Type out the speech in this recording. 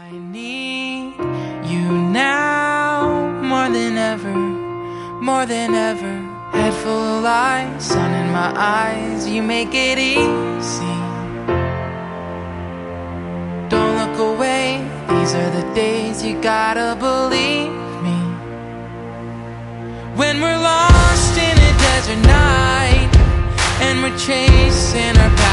I need you now more than ever, more than ever. Head full of lies, sun in my eyes, you make it easy. Don't look away, these are the days you gotta believe me. When we're lost in a desert night and we're chasing our